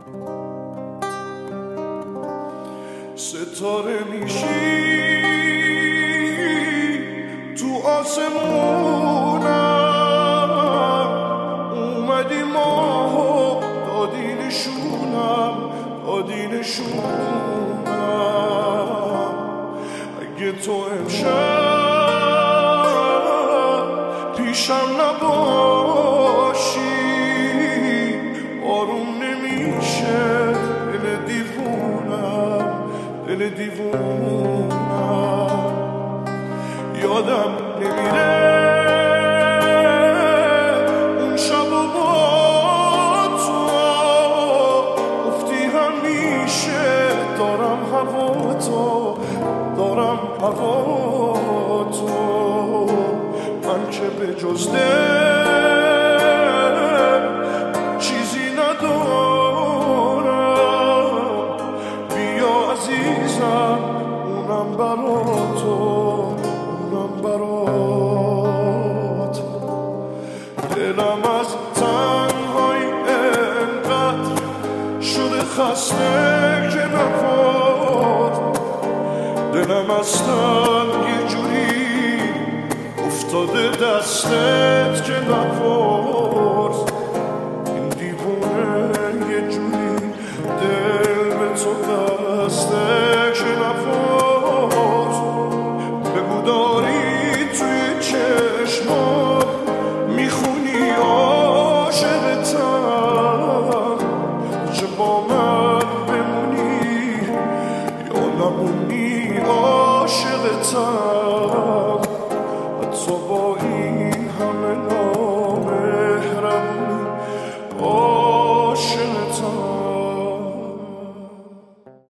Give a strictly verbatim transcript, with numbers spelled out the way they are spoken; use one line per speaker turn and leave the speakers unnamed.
ستاره میشی تو آسمونم، اومدی ماهو دادی نشونم، دادی نشونم. اگه تو امشب پیشم نباشی آروم نمیشه دل دیوونم، دل دیوونم. یادم نمیره اون شب و با تو گفتی همیشه دارم هوا تو، دارم هوا تو. من که به جز دل چیزی ندارم، بیا عزیزم اونم برا تو، اونم برا تو. دلم از تنهایی انقدر شده خسته که نپاد، دلم از تنگ یه جوری افتاده دستت که نپرس. این دیوونه یه جوری دل به تو بسته که نپرس. بگو داری توی چشمات میخونی عاشقتم، چه با من بمونی یا نمونی عاشقتم. تو با این همه نامهربونی